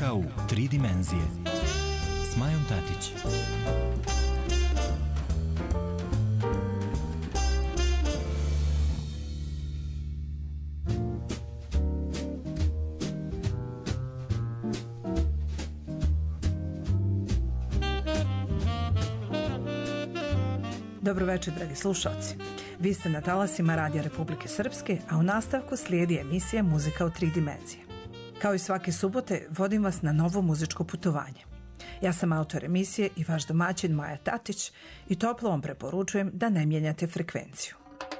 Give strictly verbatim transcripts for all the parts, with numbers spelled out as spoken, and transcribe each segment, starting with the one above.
Muzika u tri dimenzije s Majom Tatić. Dobro večer, dragi slušalci. Vi ste na talasima Radija Republike Srpske, a u nastavku slijedi emisija Muzika u tri dimenzije. Kao i svake subote, vodim vas na novo muzičko putovanje. Ja sam autor emisije i vaš domaćin Maja Tatić i toplo vam preporučujem da ne mijenjate frekvenciju.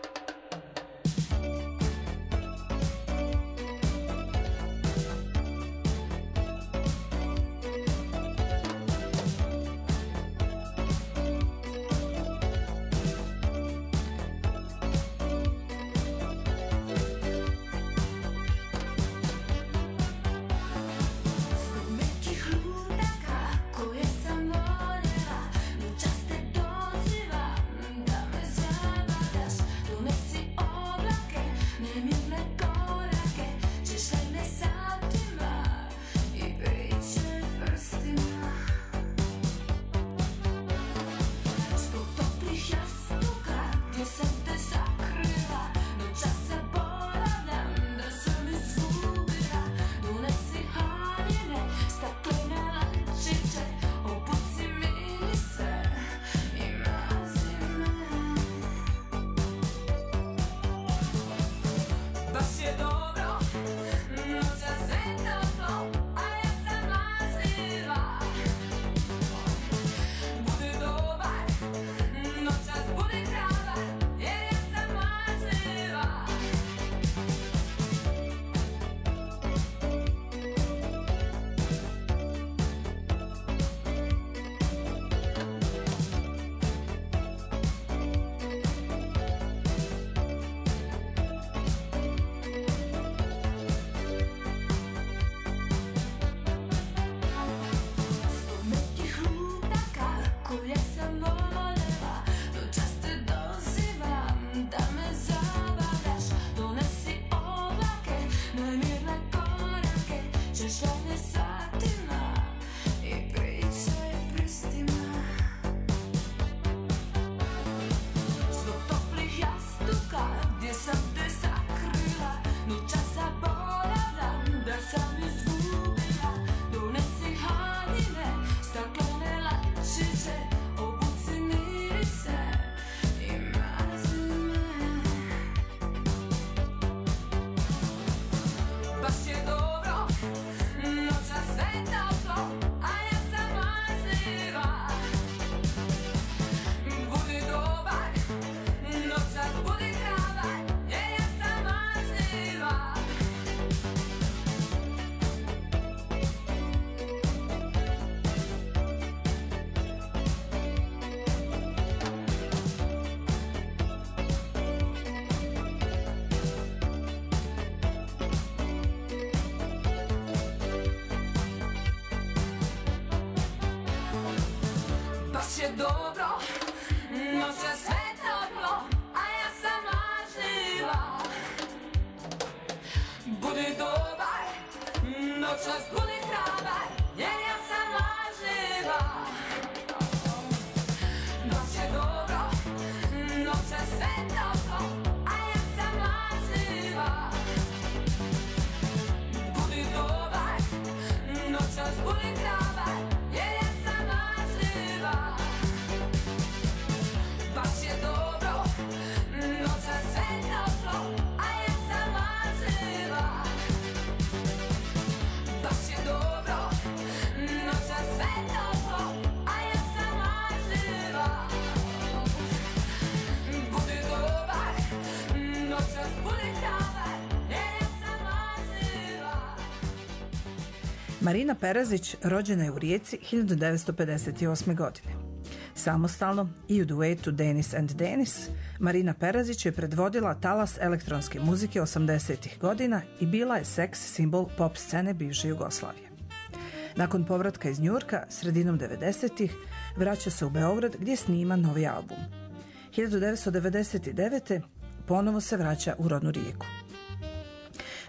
Marina Perazić rođena je u Rijeci hiljadu devetsto pedeset osme. godine. Samostalno i u duetu Denis and Denis, Marina Perazić je predvodila talas elektronske muzike osamdesetih godina i bila je seks simbol pop scene bivše Jugoslavije. Nakon povratka iz Njujorka sredinom devedesetih vraća se u Beograd gdje snima novi album. hiljadu devetsto devedeset devete ponovo se vraća u rodnu Rijeku.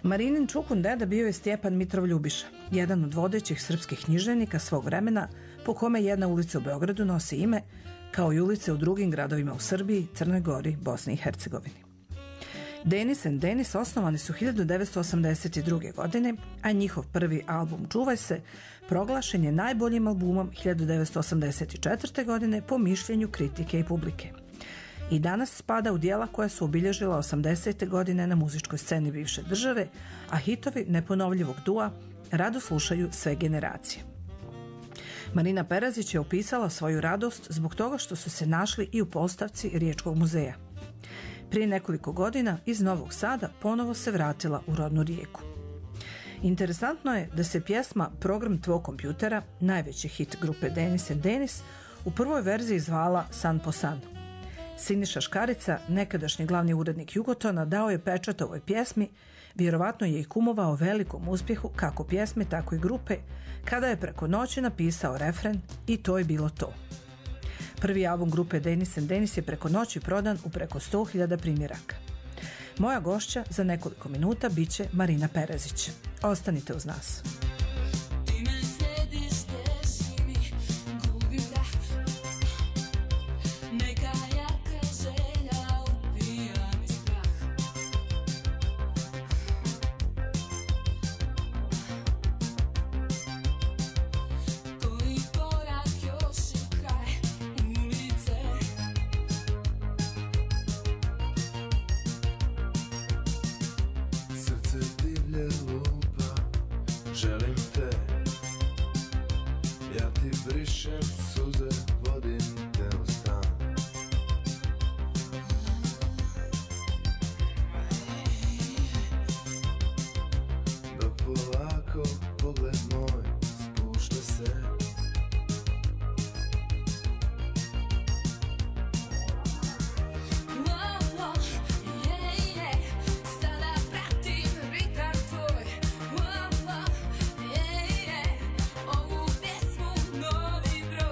Marinin čukun deda bio je Stjepan Mitrov Ljubiša, jedan od vodećih srpskih književnika svog vremena, po kome jedna ulica u Beogradu nosi ime, kao i ulice u drugim gradovima u Srbiji, Crnoj Gori, Bosni i Hercegovini. Denis and Denis osnovani su hiljadu devetsto osamdeset druge. godine, a njihov prvi album Čuvaj se proglašen je najboljim albumom hiljadu devetsto osamdeset četvrte. godine po mišljenju kritike i publike. I danas spada u dijela koja su obilježila osamdesete. godine na muzičkoj sceni bivše države, a hitovi neponovljivog dua rado slušaju sve generacije. Marina Perazić je opisala svoju radost zbog toga što su se našli i u postavci Riječkog muzeja. Prije nekoliko godina iz Novog Sada ponovo se vratila u rodnu Rijeku. Interesantno je da se pjesma Program tvog kompjutera, najveći hit grupe Denis and Denis, u prvoj verziji zvala San po san. Siniša Škarica, nekadašnji glavni urednik Jugotona, dao je pečat ovoj pjesmi, vjerovatno je i kumovao velikom uspjehu kako pjesme, tako i grupe, kada je preko noći napisao refren i to je bilo to. Prvi album grupe Denis and Denis je preko noći prodan u preko sto hiljada primjeraka. Moja gošća za nekoliko minuta bit će Marina Perazić. Ostanite uz nas. Ovu pjesmu novi broj.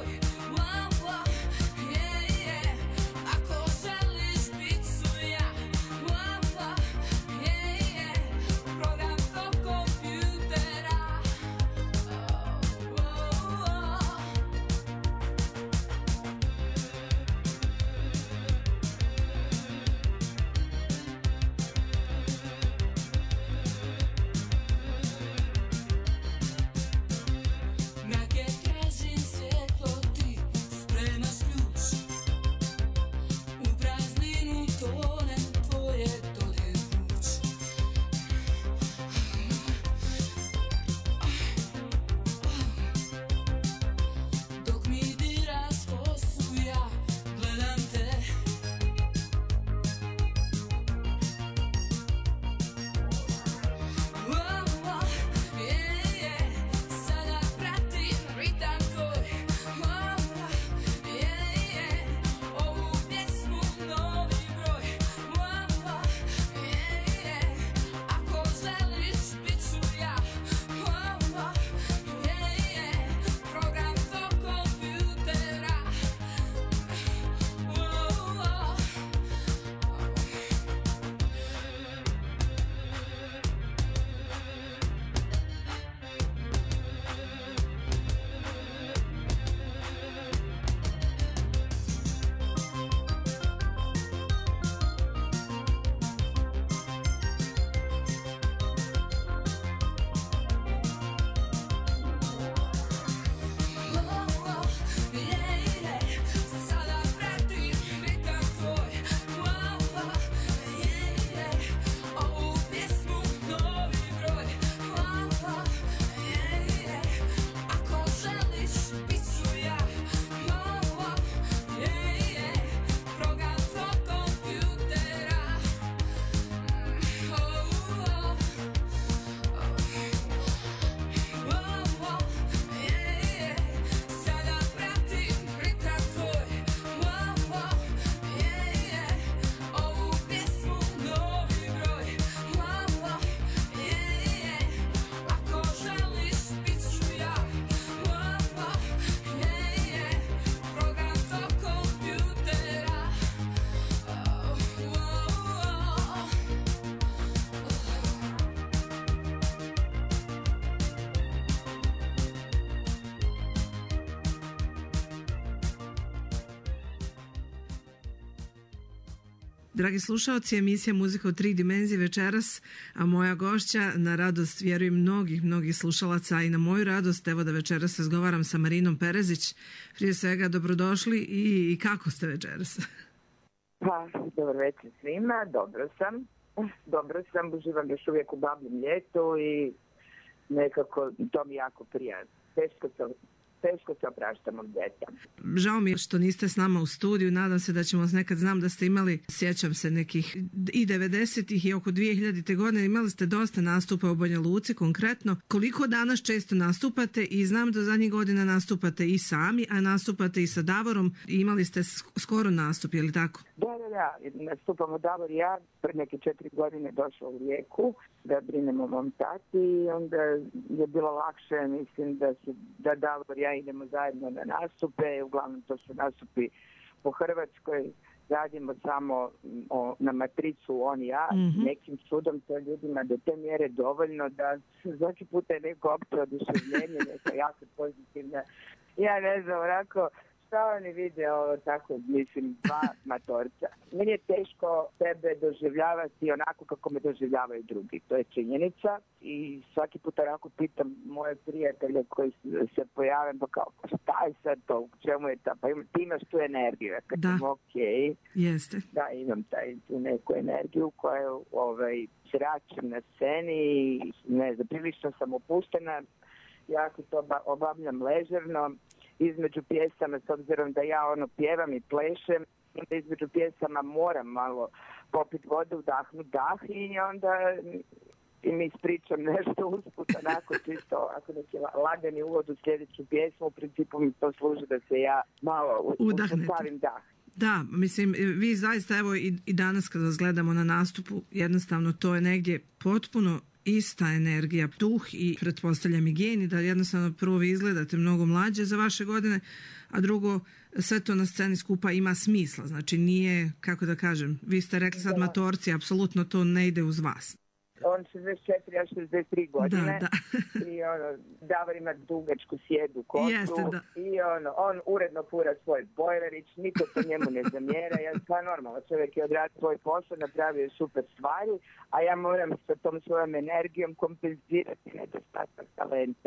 Dragi slušaoci, emisija Muzika u tri dimenzije večeras, a moja gošća, na radost vjerujem mnogih, mnogih slušalaca, i na moju radost, evo da večeras razgovaram sa Marinom Perezić. Prije svega, dobrodošli i, i kako ste večeras? Pa, dobar večer svima, dobro sam. Dobro sam, uživam još uvijek u babljem ljetu i nekako to mi jako prija. Teško sam teško se opraštam od djeta. Žao mi je što niste s nama u studiju, nadam se da ćemo vas nekad, znam da ste imali, sjećam se nekih i devedesetih i oko dvije hiljadite godine, imali ste dosta nastupa u Banja Luci konkretno. Koliko danas često nastupate i znam da zadnjih godina nastupate i sami, a nastupate i sa Davorom, i imali ste skoro nastup, je li tako? Da, da, da, nastupamo Davor i ja, pred neke četiri godine došla u Rijeku da brinemo o mom tati i onda je bilo lakše, mislim da, su, da Davor i ja idemo zajedno na nastupe, uglavnom to su nastupi po Hrvatskoj, radimo samo o, na matricu on i ja, mm-hmm. nekim čudom to ljudima do te mjere dovoljno da svaki puta je neko opće oduševljenje, neka jako pozitivna. Ja ne znam, onako, šta oni vide ovo tako, mislim, dva matorca. Meni je teško sebe doživljavati onako kako me doživljavaju drugi. To je činjenica i svaki put onako pitam moje prijatelje koji se pojave, pa kao, šta je sad to, u čemu je ta, pa ima, ti imaš tu energiju. Kad da, sam, okay, jeste. Da, imam taj, tu neku energiju koju ovaj, zračim na sceni i ne znam, prilično sam opuštena, jako to obavljam ležerno. Između pjesama, s obzirom da ja ono pjevam i plešem, onda između pjesama moram malo popiti vodu, udahnuti dah i onda i mi ispričam nešto usput, onako čisto, ako neki lagani uvod u sljedeću pjesmu, u principu mi to služi da se ja malo uspavim dah. Da, mislim, vi zaista, evo i, i danas kada vas gledamo na nastupu, jednostavno to je negdje potpuno ista energija, duh i pretpostavljam i geni, da jednostavno prvo vi izgledate mnogo mlađe za vaše godine, a drugo, sve to na sceni skupa ima smisla. Znači nije, kako da kažem, vi ste rekli sad matorci, apsolutno to ne ide uz vas. On šezdeset četiri, ja šezdeset tri godine. Da, da. I ono, Davor ima dugačku sjedu kosu. Jeste, da. I ono, on uredno fura svoj bojlerić, niko to njemu ne zamjera. Ja pa normalno, čovjek je odradio svoj posao, napravio super stvari, a ja moram sa tom svojom energijom kompenzirati nedostatak talenta.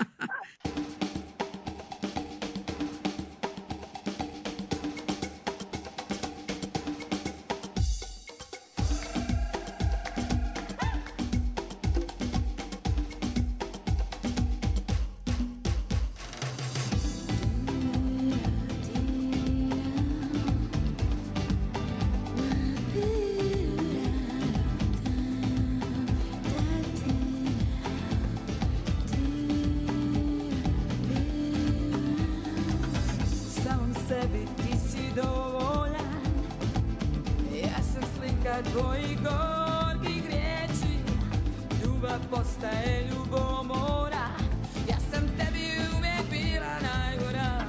Tvoji gorkih riječi, ljubav postaje ljubomora. Ja sam tebi uvijek bila najgora.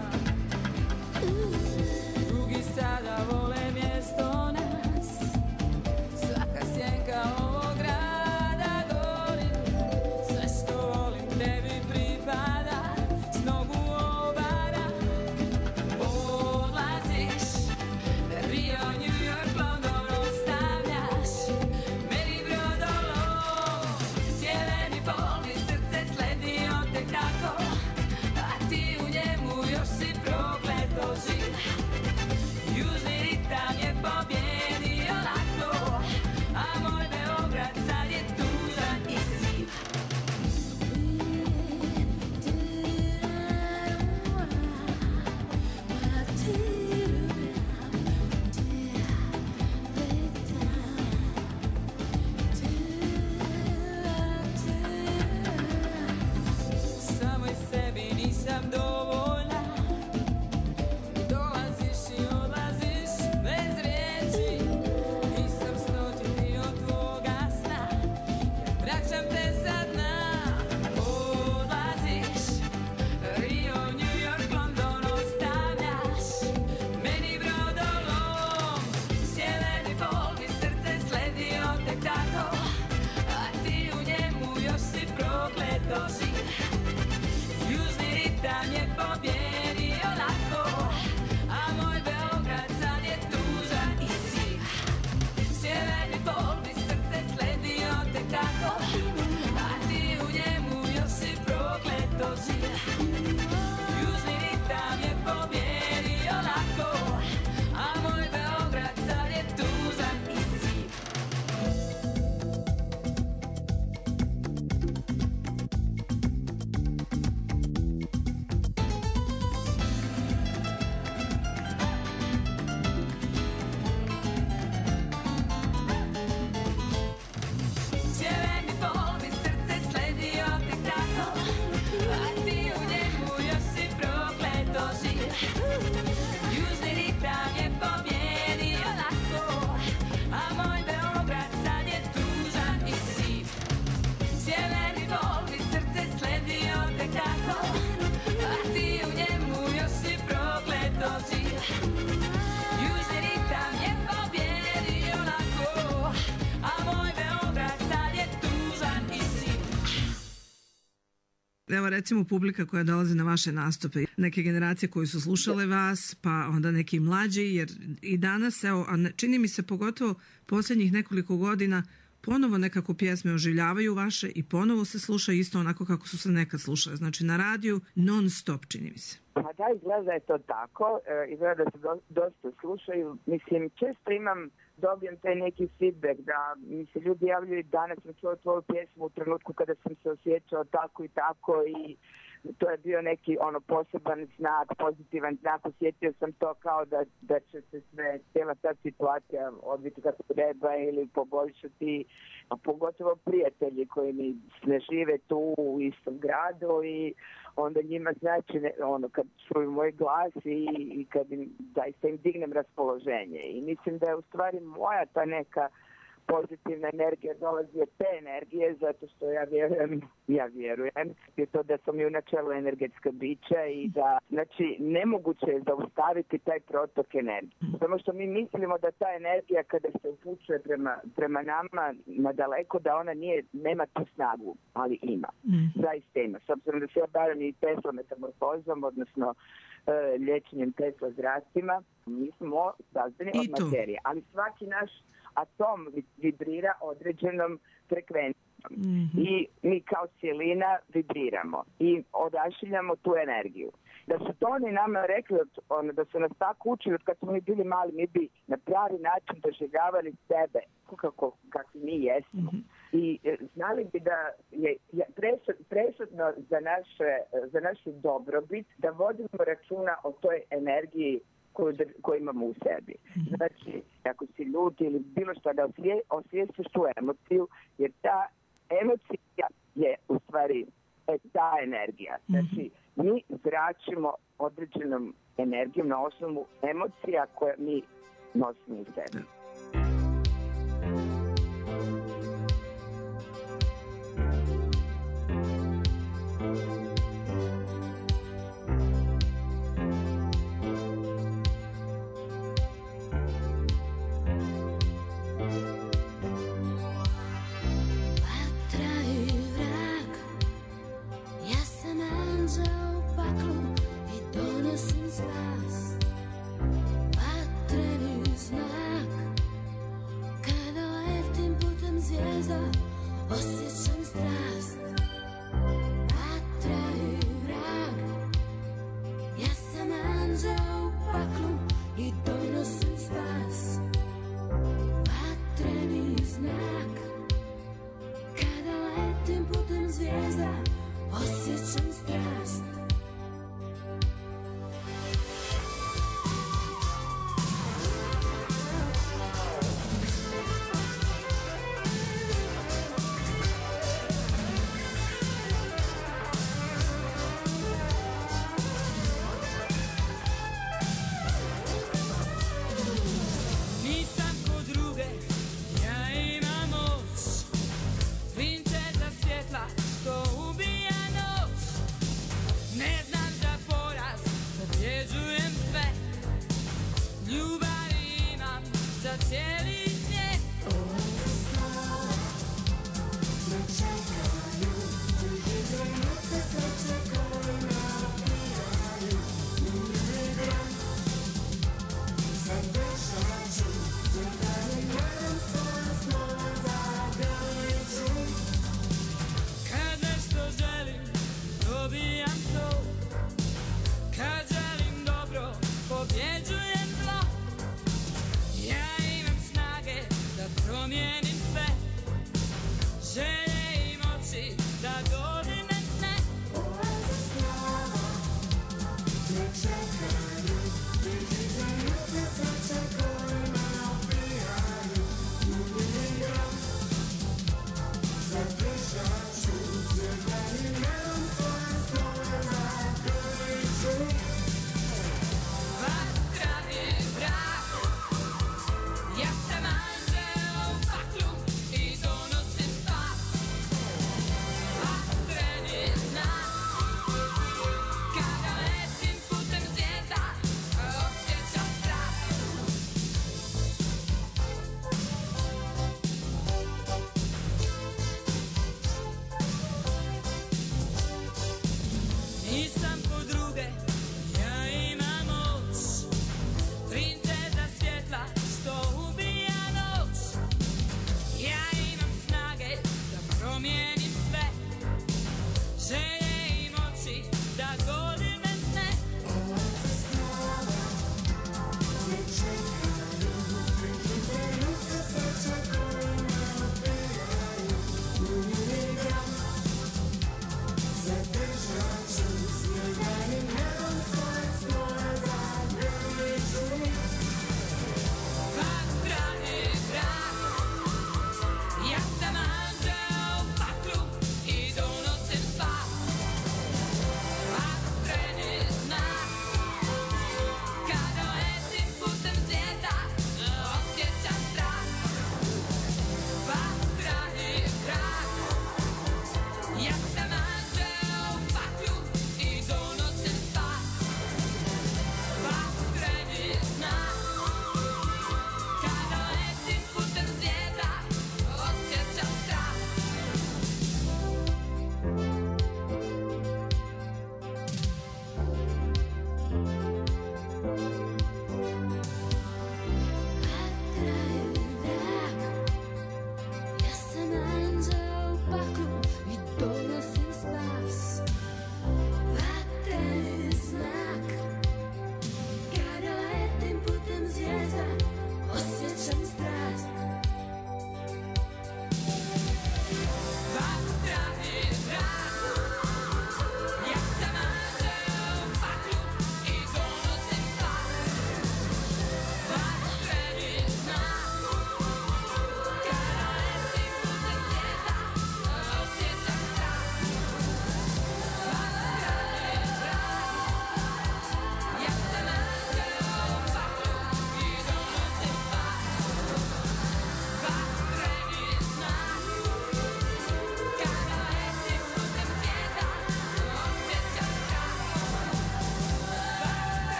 Drugi sada vole mjesto nas, svaka sjenka ovog grada gori. Sve što volim tebi pripada, s nogu obara. Odlaziš, Rio, New York, London. Meni brodolo, sjeleni pol bol, mi srce sledio te kako, a ti u njemu još si prokleto živ. Južni ritam je pobjedio lako, a moj Beograd sad je tužan i siv. Sjeverni pol, mi srce sledio te kako, a ti u njemu još si prokleto živ. Južni ritam je pobjedio lako, a moj Beograd sad je tužan i siv. Sjeverni pol, mi srce sledio te kako, a ti u njemu još si prokleto živ. Južni ritam je pobjedio lako, a moj Beograd sad je tužan i siv. Evo recimo publika koja dolazi na vaše nastupe, neke generacije koji su slušale vas, pa onda neki mlađi, jer i danas, evo, a ne- čini mi se pogotovo posljednjih nekoliko godina, ponovo nekako pjesme oživljavaju vaše i ponovo se slušaju isto onako kako su se nekad slušale. Znači na radiju non stop, čini mi se. Pa da, izgleda da je to tako, e, izgleda da se do, dosta slušaju. Mislim, često imam, dobijem taj neki feedback da mi se ljudi javljaju, danas sam čuo tvoju pjesmu u trenutku kada sam se osjećao tako i tako i to je bio neki ono poseban znak, pozitivan znak, osjetio sam to kao da, da će se sve, cijela ta situacija odviti kako treba ili poboljšati, a pogotovo prijatelji koji mi ne žive tu u istom gradu i onda njima znači ne, ono kad čuju moj glas i, i kad im, da im dignem raspoloženje i mislim da je u stvari moja ta neka pozitivna energija dolazi od te energije zato što ja vjerujem, ja vjerujem je to da sam i u načelu energetska bića i da, znači, nemoguće je zaustaviti taj protok energije. Samo što mi mislimo da ta energija kada se upućuje prema, prema nama na daleko, da ona nije, nema tu snagu, ali ima. Mm. Zaista ima. S obzirom da se ja bavim i Tesla metamorfozom, odnosno e, liječenjem Tesla zrastima, mi smo sazdani od materije, ali svaki naš atom vibrira određenom frekvencijom mm-hmm. i mi kao cijelina vibriramo i odašiljamo tu energiju. Da su to oni nama rekli, ono, da su nas tako učili od kad smo mi bili mali, mi bi na pravi način doživljavali sebe kako, kakvi mi jesmo. Mm-hmm. I e, znali bi da je, je presud, presudno za, naše, za našu dobrobit da vodimo računa o toj energiji koju, koju imamo u sebi. Znači, ako si ljut ili bilo što, da osvije, osvijestiš tu emociju, jer ta emocija je u stvari e, ta energija. Znači, mi zračimo određenom energijom na osnovu emocija koje mi nosimo u sebi. Osjećam strast, vatra i vrag. Ja sam anđeo u paklu i donosim spas. Vatreni znak, kada letim putem zvijezda, osjećam strast.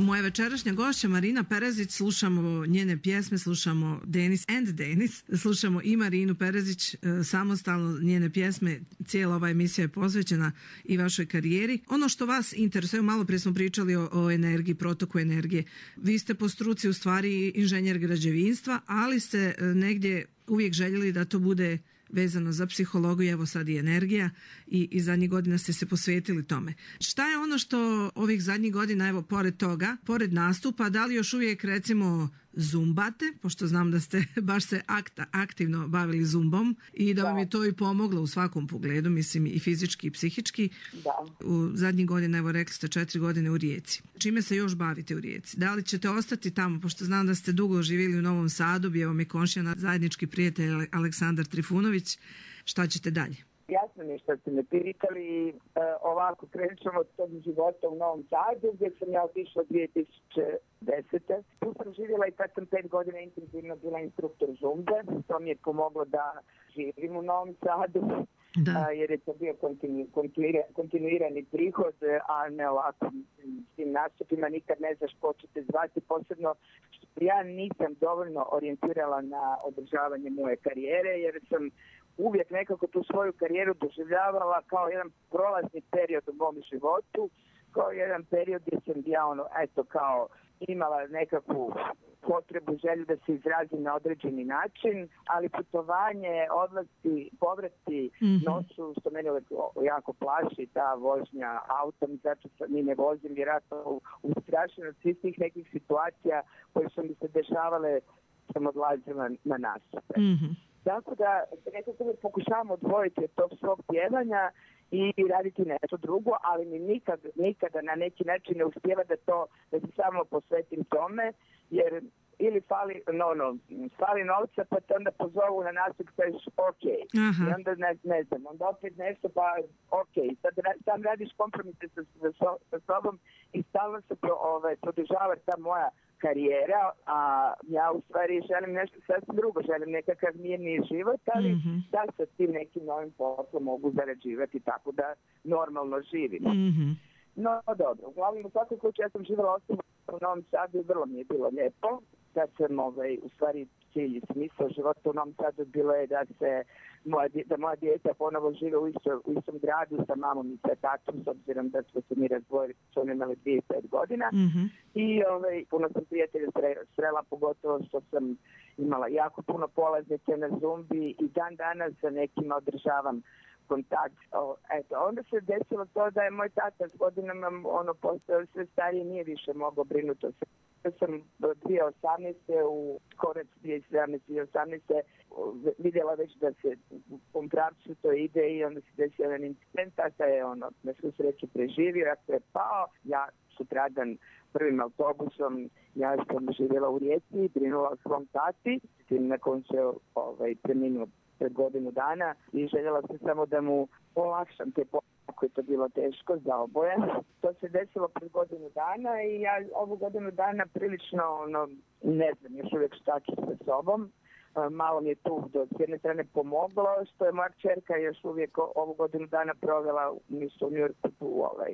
Moja večerašnja gošća Marina Perezić, slušamo njene pjesme, slušamo Denis and Denis, slušamo i Marinu Perezić samostalno, njene pjesme, cijela ova emisija je posvećena i vašoj karijeri. Ono što vas interesuje, malo prije smo pričali o, o energiji, protoku energije. Vi ste po struci u stvari inženjer građevinstva, ali ste negdje uvijek željeli da to bude vezano za psihologiju, evo sad i energija i, i zadnjih godina ste se posvetili tome. Šta je ono što ovih zadnjih godina, evo pored toga, pored nastupa, da li još uvijek recimo zumbate, pošto znam da ste baš se akta, aktivno bavili zumbom i da, da vam je to i pomoglo u svakom pogledu, mislim i fizički i psihički. Da. U zadnjih godina, evo rekli ste četiri godine u Rijeci. Čime se još bavite u Rijeci? Da li ćete ostati tamo, pošto znam da ste dugo živjeli u Novom Sadu, bio vam je komšija zajednički prijatelj Aleksandar Trifunović. Šta ćete dalje? Jasno mi je što ste me pitali. E, ovako, krenut ćemo od tog života u Novom Sadu, gdje sam ja otišla dvije tisuće desete. Tu sam živjela i kad sam pet godina intenzivno bila instruktor zumbe. To mi je pomoglo da živim u Novom Sadu, a, jer je to bio kontinu, kontinuira, kontinuirani prihod, a ne ovako s tim nastupima nikad ne znaš ko će te zvati, posebno što ja nisam dovoljno orijentirala na održavanje moje karijere, jer sam uvijek nekako tu svoju karijeru doživljavala kao jedan prolazni period u mom životu, kao jedan period gdje sam ja ono, eto, kao imala nekakvu potrebu, želju da se izrazim na određeni način, ali putovanje, odlasci, povrati mm-hmm. noću, što mene jako plaši, ta vožnja autom, zato što ni ne vozim, vjerojatno u, u strašeno svih tih nekih situacija koje su mi se dešavale, sam odlazila na nastupe. Mm-hmm. Tako da nekako me pokušavam odvojiti od tog svog pjevanja i raditi nešto drugo, ali mi nikad, nikada na neki način ne uspijeva da to, da se samo posvetim tome, jer ili fali, no, no, fali novca, pa te onda pozovu na nastup, pa ješ ok. Aha. I onda ne, ne znam, onda opet nešto, pa ok. Sad tam radiš kompromise sa, sa, sa sobom i stalno se pro, ovaj, podržava ta moja karijera, a ja u stvari želim nešto sasvim drugo, želim nekakav mirniji život, ali mm-hmm. da sa tim nekim novim poslom mogu zarađivati tako da normalno živim. Mm-hmm. No dobro, uglavnom u svakom slučaju ja sam živjela osobno u Novom Sadu i vrlo mi je bilo lijepo. Sad sam ovaj, u stvari cilj i smisao života u Novom Sadu bilo je da se moja, da moja djeca ponovo žive u, isto, u istom gradu sa mamom i sa tatom, s obzirom da smo se mi razdvojili, su oni imali dvije pet godina. Mm-hmm. I ovaj, puno sam prijatelja srela, pogotovo što sam imala jako puno polaznice na zumbi i dan danas sa nekima održavam kontakt. O, eto, onda se desilo to da je moj tata s godinama ono, postao sve stariji, nije više mogao brinuti o sve. Ja sam dvije tisuće osamnaeste u korac dvije tisuće sedamnaeste i dvije tisuće osamnaeste vidjela već da se u tom pravcu to ide i onda se desio jedan incident, tata je ono, na svu sreću preživio, ja se je pao, ja sutradan prvim autobusom, ja sam živjela u Rijeci i brinula o svom tati, na koncu je ovaj, preminuo pred godinu dana i željela sam samo da mu olakšam te po ako je to bilo teško za oboje. To se desilo pred godinu dana i ja ovu godinu dana prilično, ono, ne znam, još uvijek šta ću sa sobom. Malo mi je tu do s jedne strane pomoglo, što je moja kćerka još uvijek ovu godinu dana provela u New Yorku tu, ovaj,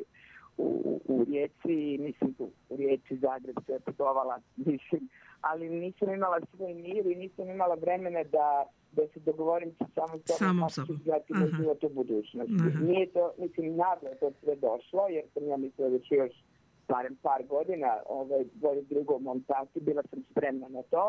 u, u Rijeci i mislim tu u Rijeci, Zagreb se je putovala, mislim, ali nisam imala svoj mir i nisam imala vremena da da se dogovorim sa samom sobom kako ću izgledati na život u budućnosti. Aha. Nije to, mislim, naglo to sve došlo, jer sam ja mislila da ću još barem par godina ovaj, bolje drugo mom tati, bila sam spremna na to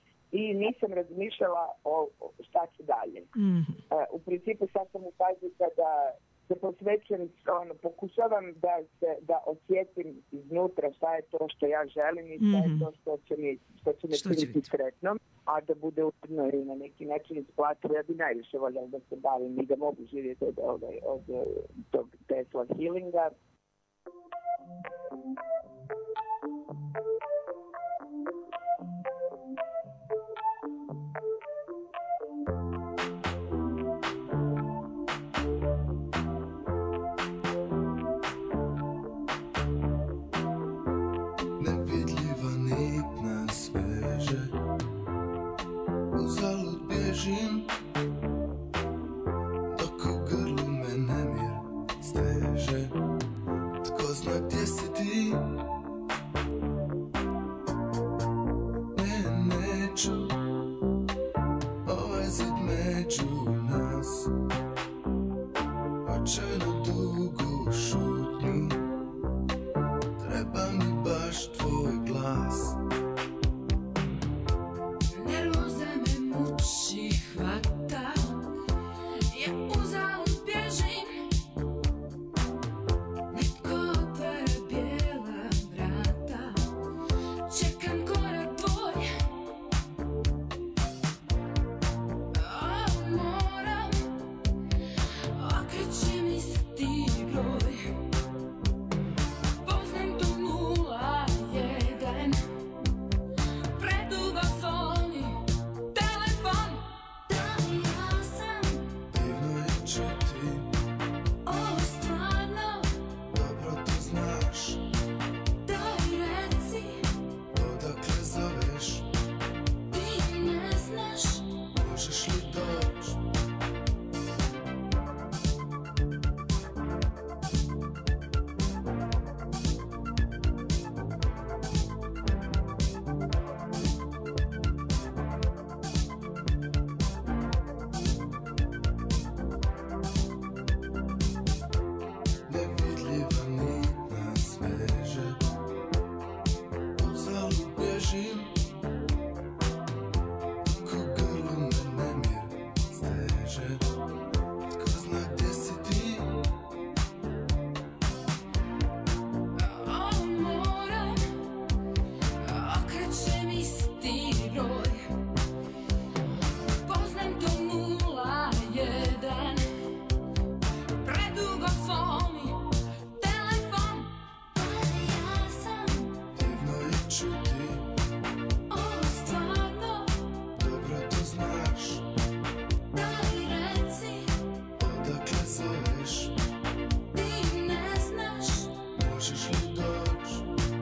i nisam razmišljala o, o šta ću dalje. Mm. Uh, u principu sad sam u fazi kada se posvećujem, ono, pokušavam da se da osjetim iznutra šta je to što ja želim i šta je to što će mi, što će me činiti sretnom, a da bude uredno i na neki način isplativo. Ja bi najviše voljela da se bavim i da mogu živjeti od, od, od, od tog Tesla healinga. Dok u grlu me nemir steže, tko zna gdje si ti? priču, ovaj zid među nas, očajno dugu šutnju, treba mi baš tvoj glas. Nervoza me muči, hvata, ja uzalud bježim. Netko otvara bijela vrata, čekam korak tvoj. O, moram, okrećem isti broj. Poznam tu nula jedan, predugo zvoni telefon. Da li ja sam Divno je čuti, ovo stvarno? dobro to znaš, Daj reci, odakle zoveš, ti ne znaš. možeš li doć? Nevidljiva nit nas veže, uzalud bježim, ko grlu me nemir steže. Tko zna gdje si ti, O, moram, okrećem isti broj. Poznam to nula jedan, predugo zvoni telefon. Da li ja sam divno je čuti, ovo stvarno? dobro to znaš, Daj reci, odakle zoveš, ti ne znaš. možeš li doć?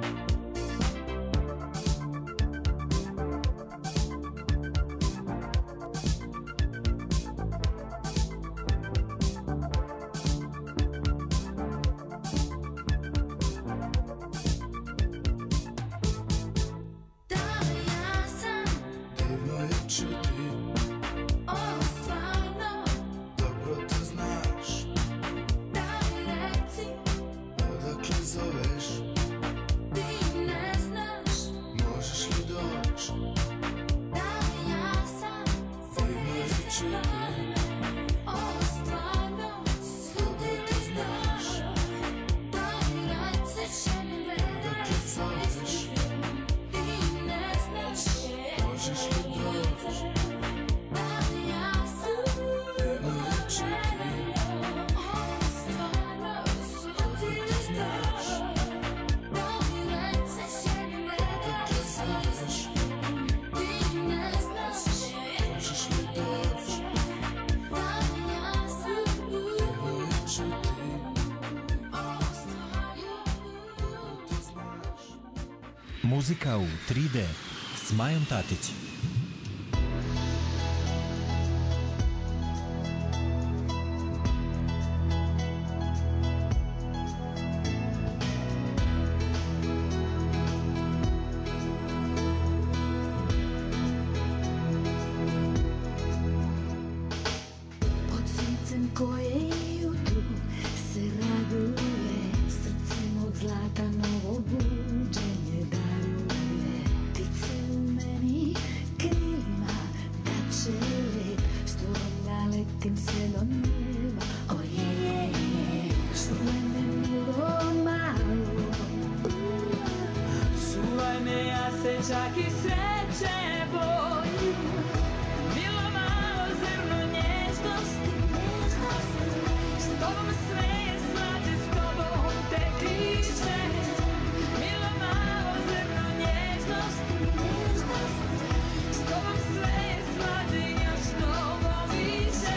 Da li ja sam Divno je čuti, ovo stvarno? dobro to znaš, Daj reci, odakle zoveš, ti ne znaš. možeš li doć? Da li ja sam Divno je čuti, ovo stvarno? Sluti li znaš? Daj reci, će mi gledati svoj isti film. Ti ne znaš. možeš li doć? Da li ja sam Divno je čuti, ovo stvarno? Sluti li znaš? Daj reci, će mi gledati svoj isti film. Ti ne znaš. možeš li doć? Da li ja sam Divno je čuti, ovo stvarno? to znaš. Muzika u tri D s Majom Tatić. Pod suncem koje jutru se raduje, srcem od zlata novo buđenje daruje. Ptice u meni krilima da će let, s tobom da letim sve do neba. O je, je, je, čuvaj me milo malo. Čuvaj me, ja se čak i sreće bojim. Milo malo zrno nježnosti, s tobom sve je slađe, s tobom tek više. Milo malo zrno nježnosti, s tobom sve je slađe, još mnogo više.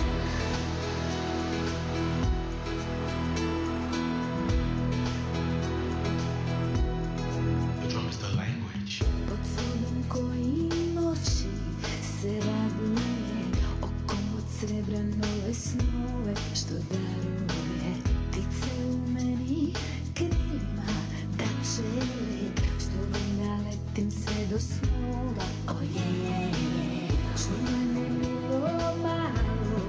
But what was the language? Pod svodom koji noći se raduje, okom od srebranove snove što daruje. Ptice u meni krilima da će let, s tobom da letim sve do snova. O je, je, je, čuvaj me milo malo.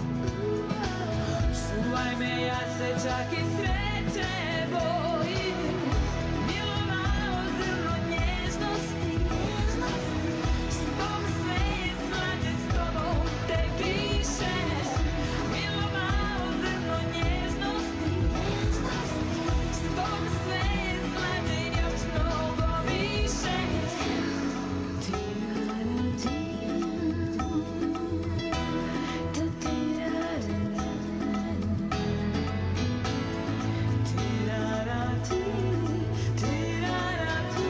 Čuvaj me, ja se čak i sreće bojim. Milo malo zrno nježnosti, s tom sve je slađe, s tobom tek više. Milo malo zrno nježnosti, s tom sve je slađe, još mnogo više. Tirara, tirara, ta tirara. Tirarati, tirarati,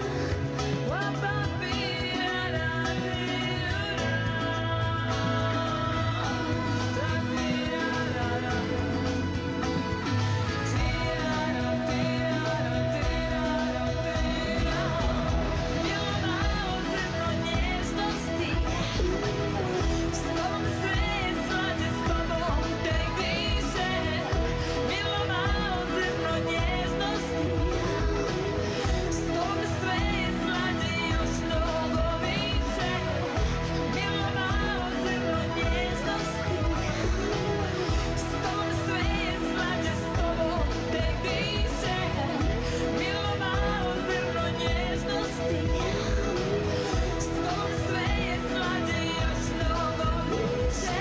wapapirarati, tapirarara. Tirara, tirara, tirara, tira. Milo malo zrno nježnosti, s tobom sve je slađe, s tobom tek više. Milo malo zrno nježnosti, s tobom sve je slađe, još mnogo više. Milo malo zrno nježnosti, s tobom sve je slađe, s tobom tek više. Milo malo zrno nježnosti, s tobom sve je slađe, još mnogo više.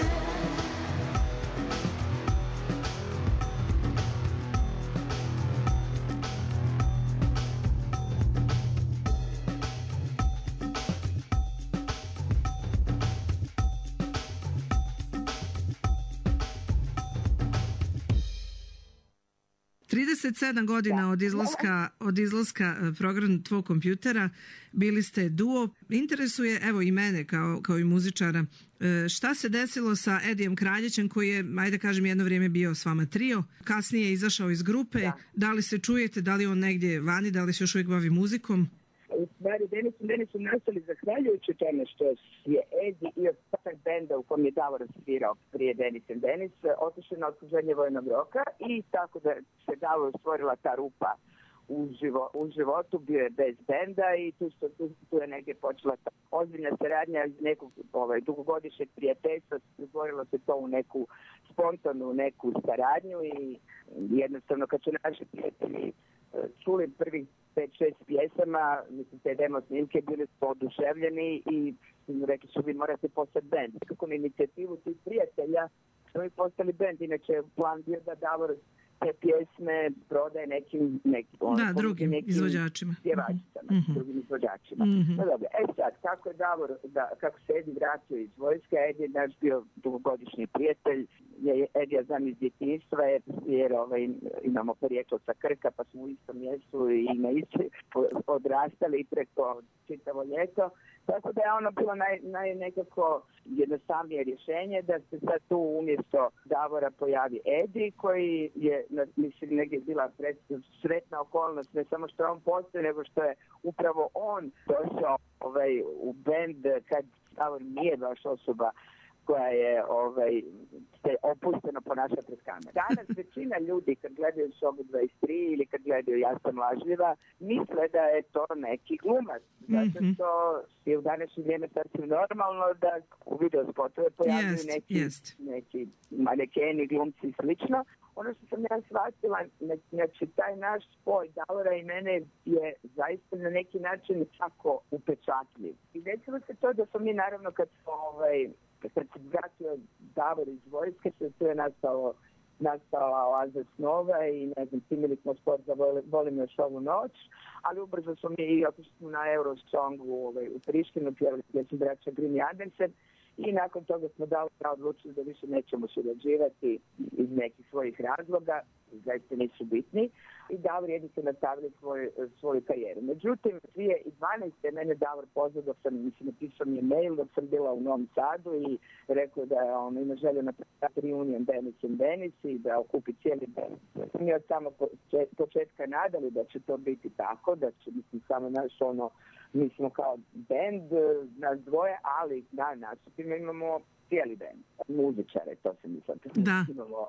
trideset sedam godina od izlaska, od izlaska e, program tvog kompjutera, bili ste duo. Interesuje, evo i mene kao, kao i muzičara, e, šta se desilo sa Edijem Kraljićem koji je, ajde kažem, jedno vrijeme bio s vama trio, kasnije je izašao iz grupe, da. Da li se čujete, da li on negdje vani, da li se još uvijek bavi muzikom? U stvari, Denis i Denis su nastali zahvaljujući tome što je Edi i ostatak benda u kom je Davor svirao prije Denis i Denis otišli na odsluženje vojnog roka i tako da se Davor stvorila ta rupa u, živo, u životu, bio je bez benda i tu, su, tu, tu je negdje počela ta ozbiljna saradnja iz nekog ovaj, dugogodišnjeg prijateljstva, stvorilo se to u neku spontanu neku saradnju i jednostavno kad su naši prijatelji čuli prvih pet šest pjesama, mislim, te demo snimke, bili su oduševljeni i rekli su vi morate postati band. Kako na inicijativu tih prijatelja smo mi postali band, inače plan bio da Davor te pjesme prodaje nekim, nekim da, drugim nekim izvođačima. Pjevačicama, mm-hmm. drugim izvođačima. Mm-hmm. No, dobro. E sad, kako je Davor, da, kako se Edi vratio iz vojske, Edi je naš bio dugogodišnji prijatelj, je Edija znam iz djetinjstva, jer, jer ovaj, imamo porijeklo sa Krka, pa smo u istom mjestu i na isti odrastali preko čitavo ljeto. Tako da je ono bilo naj, naj nekako jednostavnije rješenje da se sad tu umjesto Davora pojavi Edi koji je, mislim, negdje bila sretna okolnost, ne samo što je on postoji, nego što je upravo on došao ovaj, u bend kad Davor nije baš osoba koja je ovaj, se opusteno ponaša pred kamerom. Danas većina ljudi kad gledaju Sobu dvadeset tri ili kad gledaju Ja sam lažljiva, misle da je to neki glumac. Zato što je u današnje vrijeme sasvim normalno da u video spotove pojavljaju yes, neki, yes. neki manekeni, glumci i slično. Ono što sam ja shvatila, znači taj naš spoj Davora i mene je zaista na neki način tako upečatljiv. I desilo se to da smo mi naravno kad smo ovaj, kad se vratio Davor iz vojske, se tu je nastalo, nastala Oaza snova i ne znam, primili smo sport za Volim još ovu noć, ali ubrzo smo mi i otišli smo na Eurosongu ovaj, u Prištinu, pjevali gdje su braća Grini Andersen i nakon toga smo dali odlučili da više nećemo surađivati iz nekih svojih razloga, zaista nisu bitni, i Davor jedni se nastavili svoj, svoju karijeru. Međutim, dvije tisuće dvanaeste mene Davor pozvao dok sam, mislim, napisao mi je mail dok sam bila u Novom Sadu i rekao da je on ima želju napraviti reunion Denis and Denis i da okupi cijeli band. Mi od samog početka nadali da će to biti tako, da će, mislim, samo naš ono, mi smo kao band, nas dvoje, ali na nastupima imamo cijeli band, muzičare, to se mislim, da. Imamo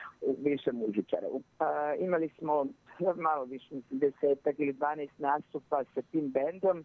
više muzičara. A, imali smo malo više, mislim, desetak ili dvanaest nastupa sa tim bendom.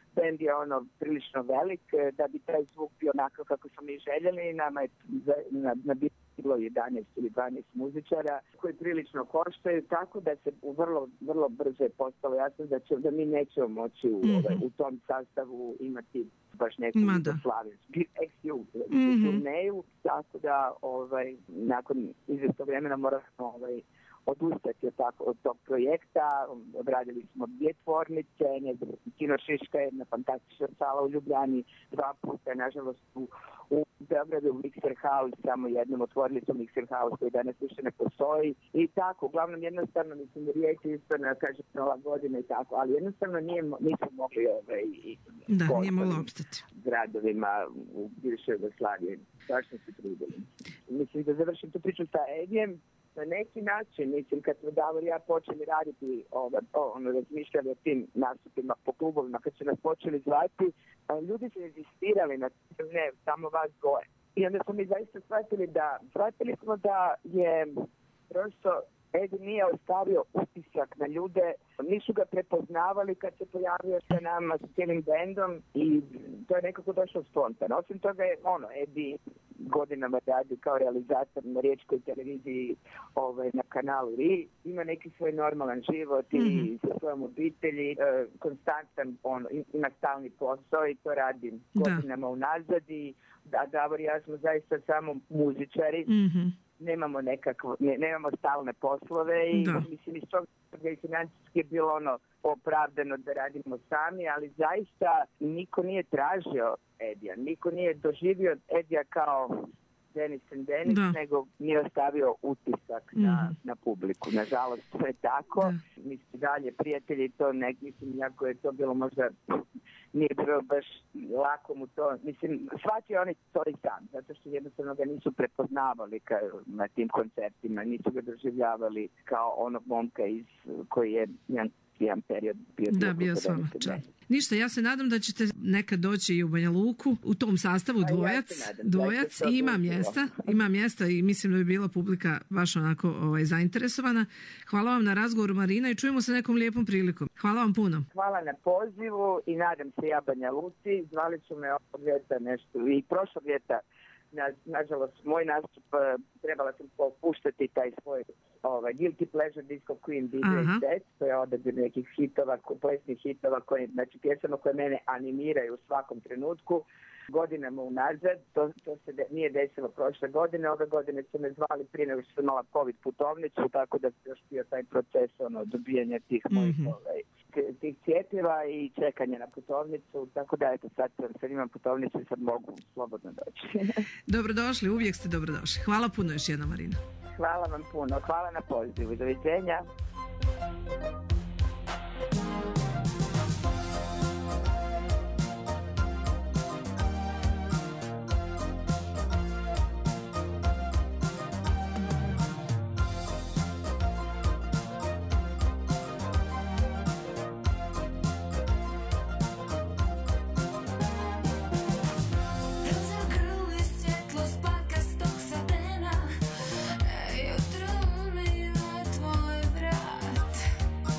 bend je ono prilično velik da bi taj zvuk bio onako kako smo mi željeli. Nama je na, na bilo jedanaest ili dvanaest muzičara koji prilično koštaju, tako da se u vrlo, vrlo brzo je postalo jasno da, će, da mi nećemo moći u, mm-hmm. u tom sastavu imati baš neku jugoslavijsku eksiju mm-hmm. turneju, tako da ovaj, nakon izvjesnog vremena moramo ovaj, odustati od, tako, od tog projekta. Odradili smo dvije tvornice, Kino Šiška, jedna fantastična sala u Ljubljani, dva puta, nažalost u, u Beogradu u Mixer House, samo jednom otvorili smo Mixer House koji danas više ne postoji i tako, uglavnom jednostavno, mislim, riječi isto na, kažem, nova godina i tako, ali jednostavno nije, nismo mogli ovaj, da, nije moglo opstati gradovima u bivšoj Jugoslaviji. Strašno se trudili. Mislim da završim tu priču sa Edijem. Na neki način, mislim, kad smo Davor i ja počeli raditi, ovo, ono, razmišljali o tim nastupima po klubovima, kad su nas počeli zvati, ljudi su insistirali na ne, samo vas dvoje. I onda smo mi zaista shvatili da, shvatili smo da je prosto Edi nije ostavio utisak na ljude, nisu ga prepoznavali kad se pojavio sa nama, s cijelim bendom i to je nekako došlo spontano. Osim toga je, ono, Edi godinama radi kao realizator na riječkoj televiziji ovaj, na kanalu R I, ima neki svoj normalan život i mm-hmm. sa svojom obitelji, e, konstantan, on, ima stalni posao i to radim godinama unazad i da, Davor i ja smo zaista samo muzičari. Mm-hmm. Nemamo nekakvo, ne, nemamo stalne poslove i da. Mislim iz toga i financijski je bilo ono opravdano da radimo sami, ali zaista niko nije tražio Edija, niko nije doživio Edija kao Denis and Denis, da. Nego nije ostavio utisak mm. na, na publiku. Nažalost, to je tako. Da. Mi smo dalje prijatelji, to ne, mislim, jako je to bilo možda, nije bilo baš lako mu to, mislim, shvatio oni to i sam, zato što jednostavno ga nisu prepoznavali ka, na tim koncertima, nisu ga doživljavali kao onog momka iz, koji je jedan, jedan period bio. Da, bio s vama. Ništa, ja se nadam da ćete nekad doći i u Banja Luku u tom sastavu dvojac, ja nadam, dvojac i ima mjesta, ima mjesta i mislim da bi bila publika baš onako ovaj, zainteresovana. Hvala vam na razgovoru, Marina, i čujemo se nekom lijepom prilikom. Hvala vam puno. Hvala na pozivu i nadam se ja Banja Luci. Zvali su me ovog ljeta nešto i prošlog ljeta. Na, nažalost, moj nastup trebala sam popuštati taj svoj ovaj, Guilty Pleasure Disco Queen D J set, to je odabir nekih hitova, plesnih hitova, koje, znači pjesama koje mene animiraju u svakom trenutku. Godinama unazad, to, to se de, nije desilo prošle godine, ove godine su me zvali prije nego što sam imala COVID putovnicu, tako da se još bio taj proces ono, dobijanja tih mojih mm-hmm. ovaj, tih cijepiva i čekanja na putovnicu, tako da eto sad, sad imam putovnicu i sad mogu slobodno doći. Dobrodošli, uvijek ste dobrodošli. Hvala puno još jedno, Marina. Hvala vam puno, hvala na pozivu. Doviđenja. Jutro umima tvoj vrat.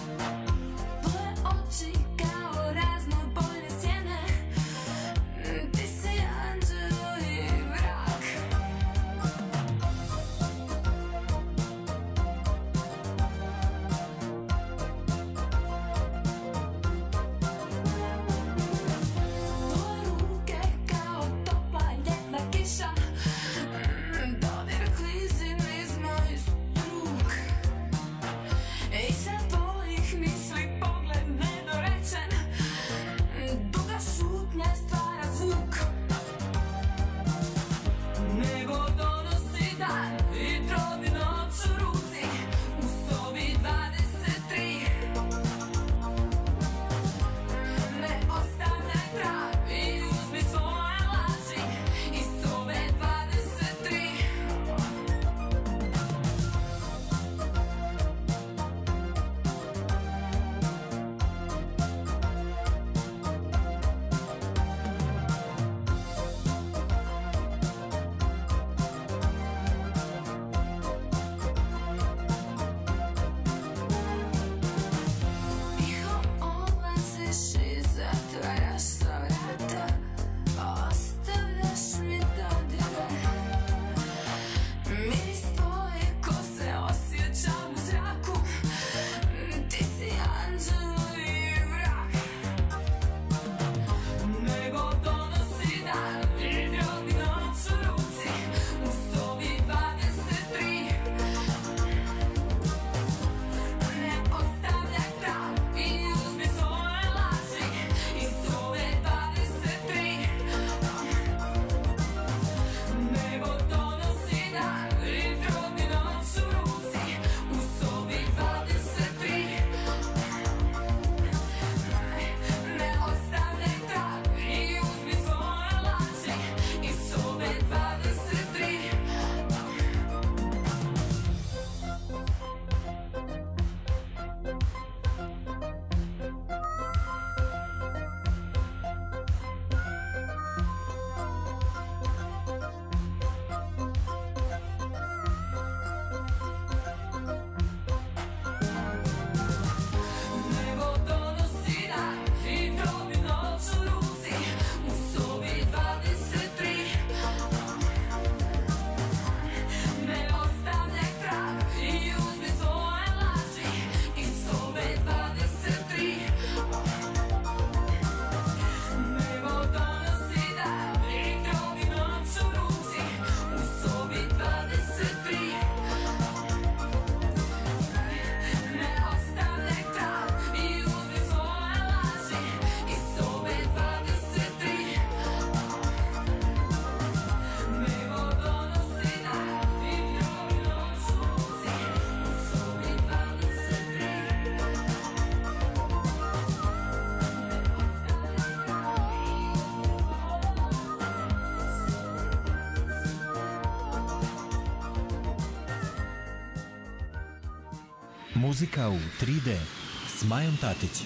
Muzika u tri D s Majom Tatić.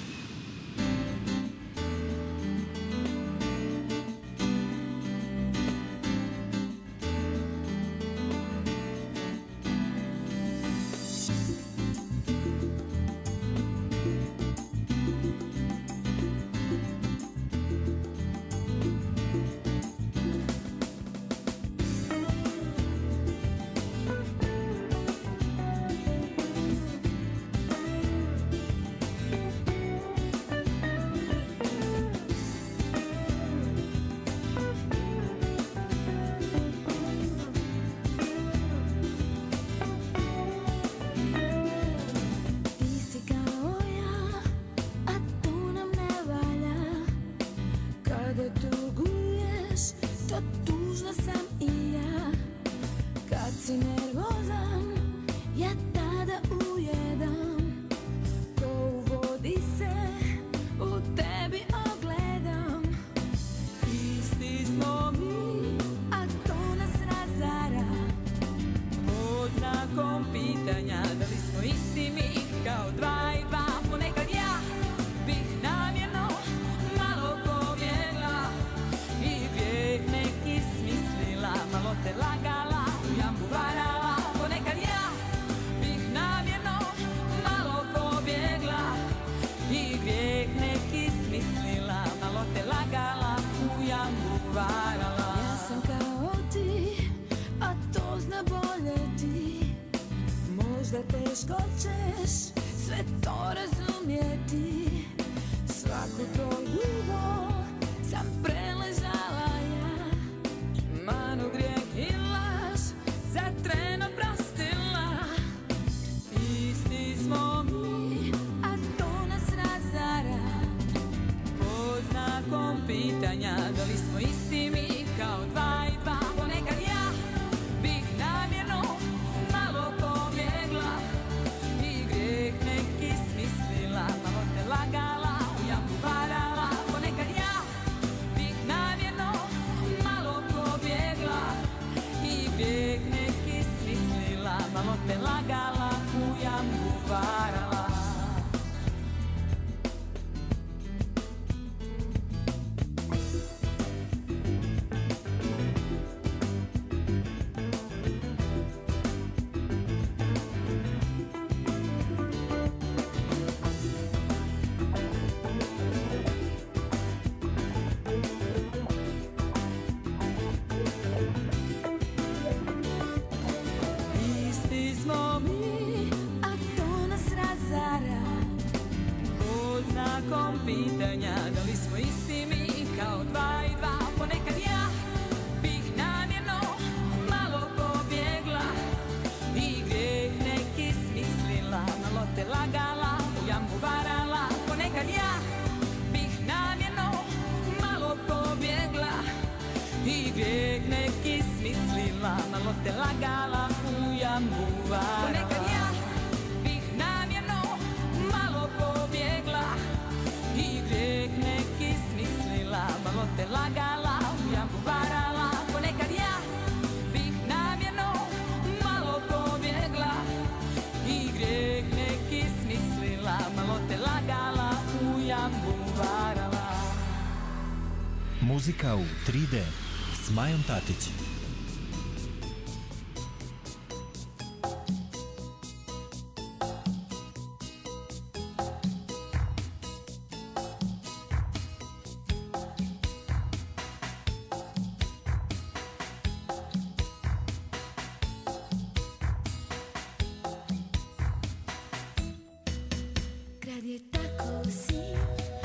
Muzika u tri D s Majom Tatić.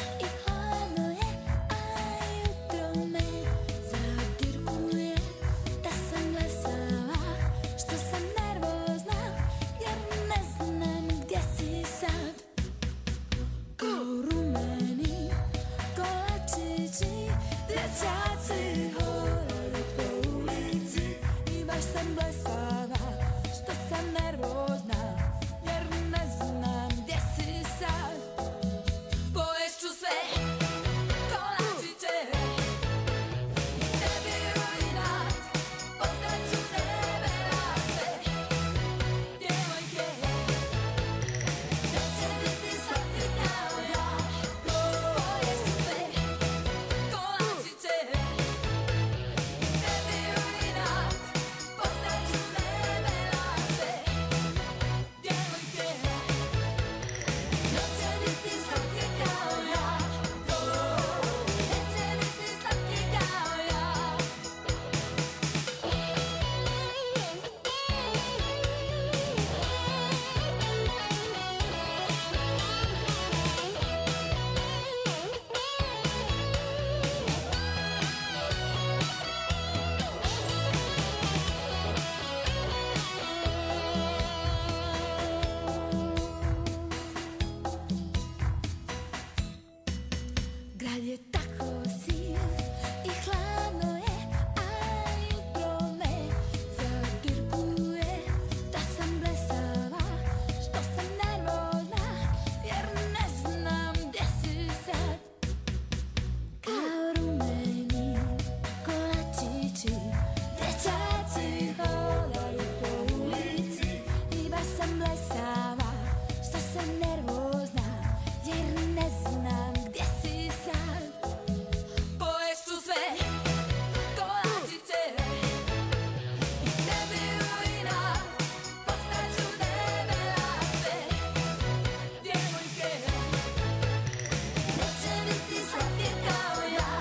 Zadirkuje Grad je tako siv i hladno je, a jutro me zadirkuje. Da sam blesava, što sam nervozna, jer ne znam gdje si sad. Kao rumeni kolačići, dječaci hodaju po ulici. I baš sam blesava, što sam nervozna, jer ne znam gdje si sad. Pojeću sve kolačiće i tebi u inat postaću debela sve. Djevojke, neće biti slatke kao ja,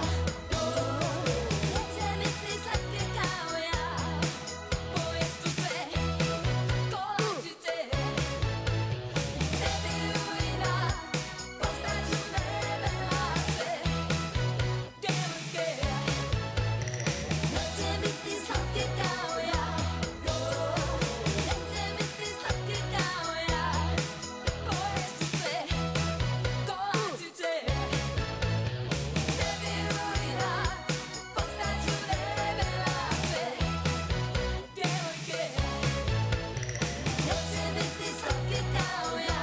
neće biti slatke kao ja. Pojeću sve kolačiće i tebi u inat postaću debela sve. Djevojke, neće biti slatke kao ja, neće biti slatke kao ja. Pojeću sve kolačiće i tebi u inat postaću debela sve. Djevojke, neće biti slatke kao ja,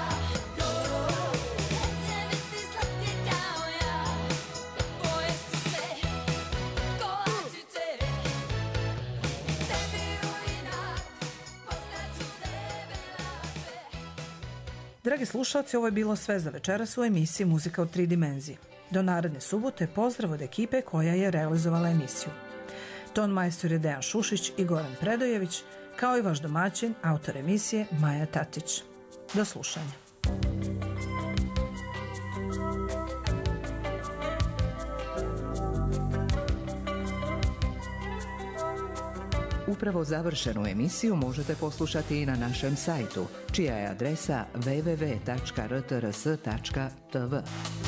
neće biti slatke kao ja. Pojeću sve kolačiće i tebi u inat postaću debela sve. Dragi slušalci, ovo je bilo sve za večeras u emisiji Muzika u tri dimenzije. Do naredne subote pozdrav od ekipe koja je realizovala emisiju. Ton majstor je Dejan Šušić i Goran Predojević, kao i vaš domaćin, autor emisije Maja Tatić. Do slušanja. Upravo završenu emisiju možete poslušati i na našem sajtu, čija je adresa w w w tačka r t r s tačka t v.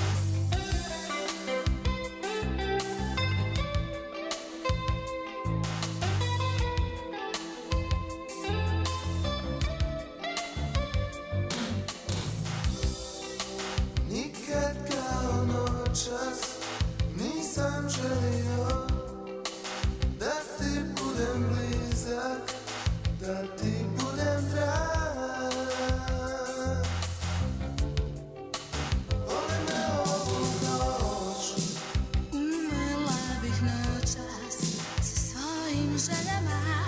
Nikad kao noćas nisam želio da ti budem blizak, da ti budem drag. Voli me ovu noć, Umrla bih noćas sa svojim željama,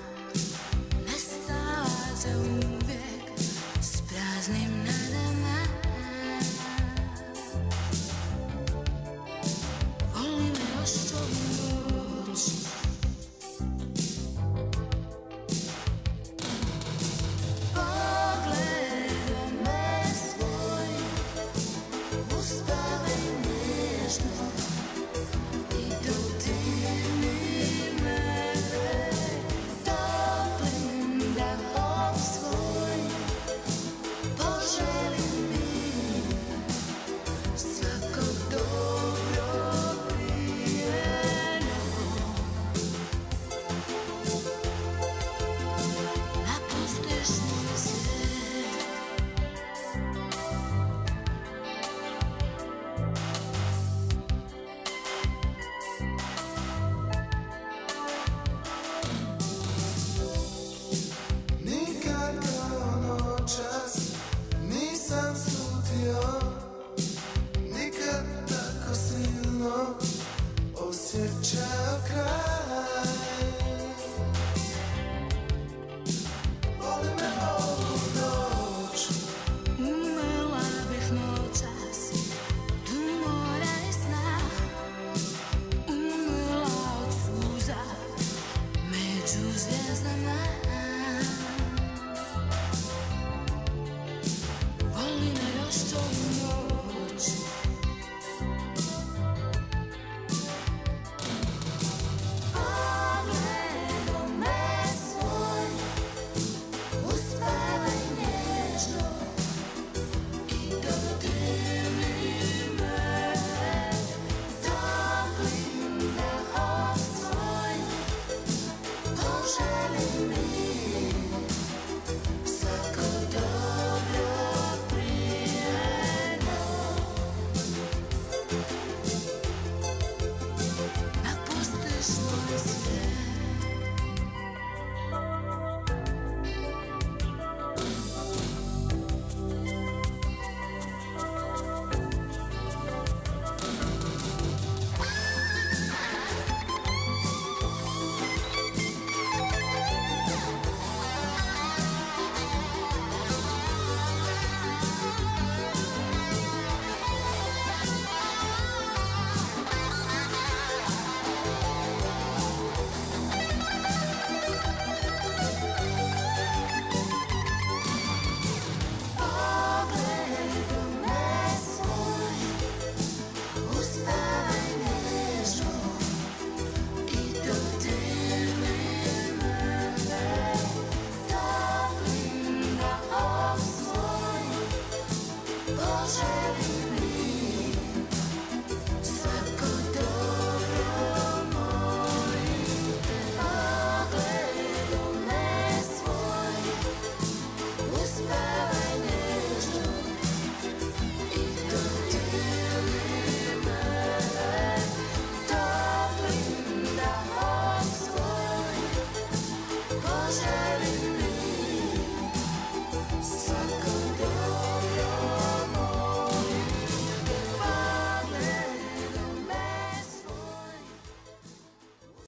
nestala za uvijek s praznim nadama. Voli me još ovu noć,